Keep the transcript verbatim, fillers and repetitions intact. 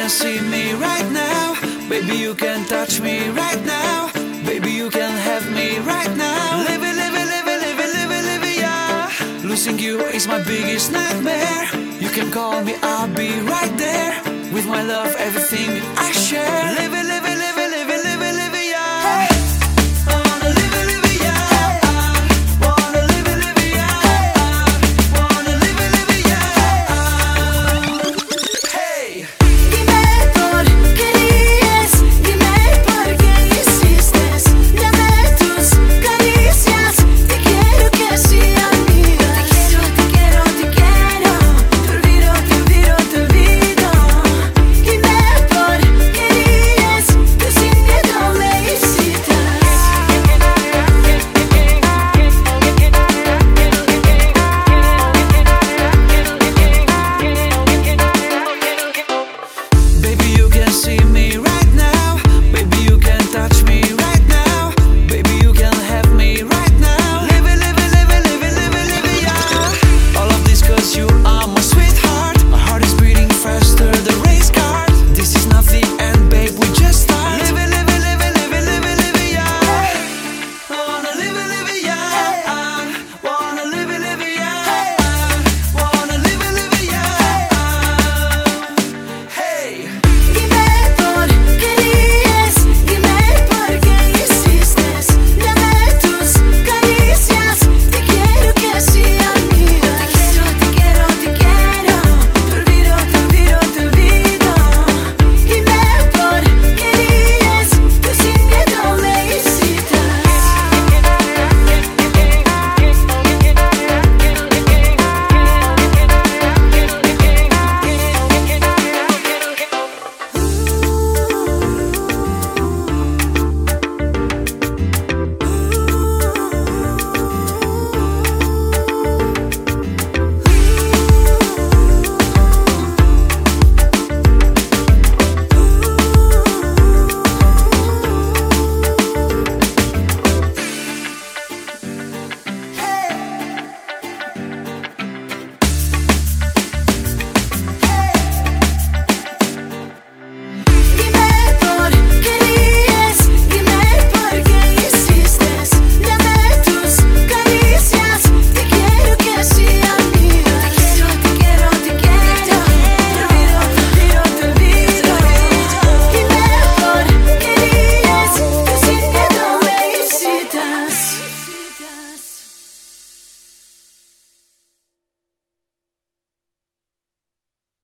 can see me right now. Baby, you can touch me right now. Baby, you can have me right now. Live it, live it, live it, live it, live it, live it, yeah. Losing you is my biggest nightmare. You can call me, I'll be right there. With my love, everything I share. Live it, live it.